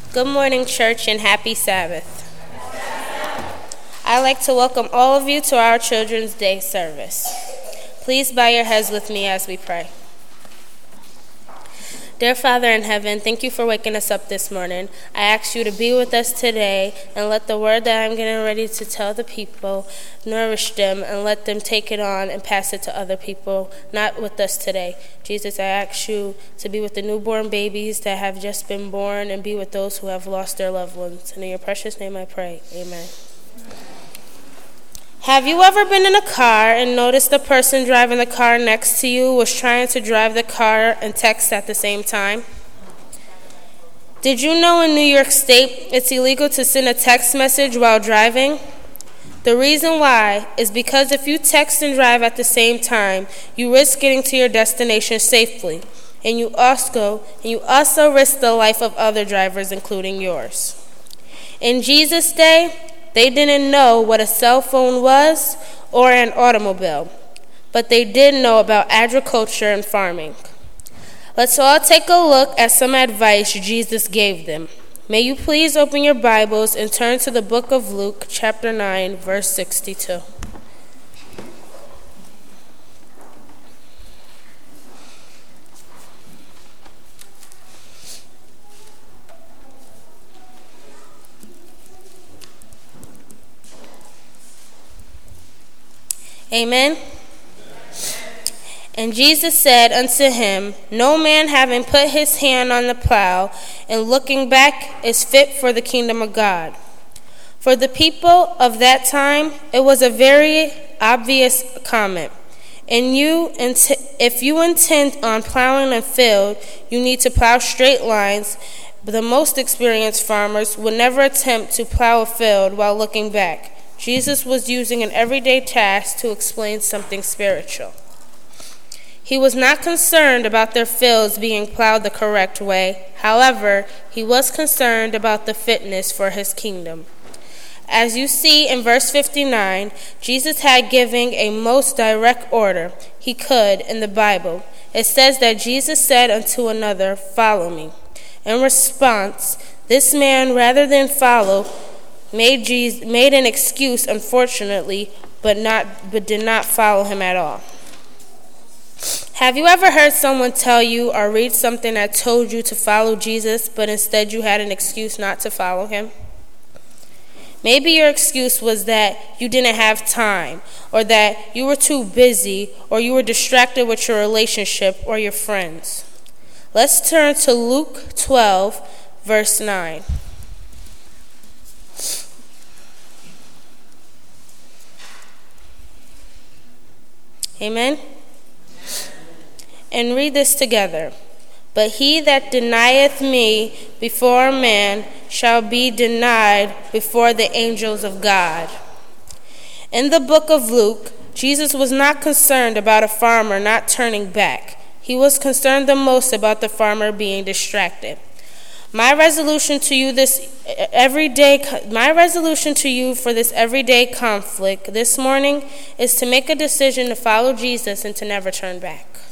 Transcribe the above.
Good morning, church, and happy Sabbath. I'd like to welcome all of you to our Children's Day service. Please bow your heads with me as we pray. Dear Father in heaven, thank you for waking us up this morning. I ask you to be with us today and let the word that I'm getting ready to tell the people nourish them and let them take it on and pass it to other people, not with us today. Jesus, I ask you to be with the newborn babies that have just been born and be with those who have lost their loved ones. And in your precious name I pray. Amen. Have you ever been in a car and noticed the person driving the car next to you was trying to drive the car and text at the same time? Did you know in New York State it's illegal to send a text message while driving? The reason why is because if you text and drive at the same time, you risk getting to your destination safely, and you also risk the life of other drivers, including yours. In Jesus' day, they didn't know what a cell phone was or an automobile, but they did know about agriculture and farming. Let's all take a look at some advice Jesus gave them. May you please open your Bibles and turn to the book of Luke, chapter 9, verse 62. Amen. And Jesus said unto him, No man having put his hand on the plow and looking back is fit for the kingdom of God. For the people of that time, it was a very obvious comment. And if you intend on plowing a field, you need to plow straight lines. But the most experienced farmers would never attempt to plow a field while looking back. Jesus was using an everyday task to explain something spiritual. He was not concerned about their fields being plowed the correct way. However, he was concerned about the fitness for his kingdom. As you see in verse 59, Jesus had given a most direct order he could in the Bible. It says that Jesus said unto another, Follow me. In response, this man, rather than follow, made an excuse, unfortunately, but did not follow him at all. Have you ever heard someone tell you or read something that told you to follow Jesus, but instead you had an excuse not to follow him? Maybe your excuse was that you didn't have time, or that you were too busy, or you were distracted with your relationship or your friends. Let's turn to Luke 12, verse 9. Amen? And read this together. But he that denieth me before man shall be denied before the angels of God. In the book of Luke, Jesus was not concerned about a farmer not turning back. He was concerned the most about the farmer being distracted. My resolution to you for this everyday conflict this morning is to make a decision to follow Jesus and to never turn back.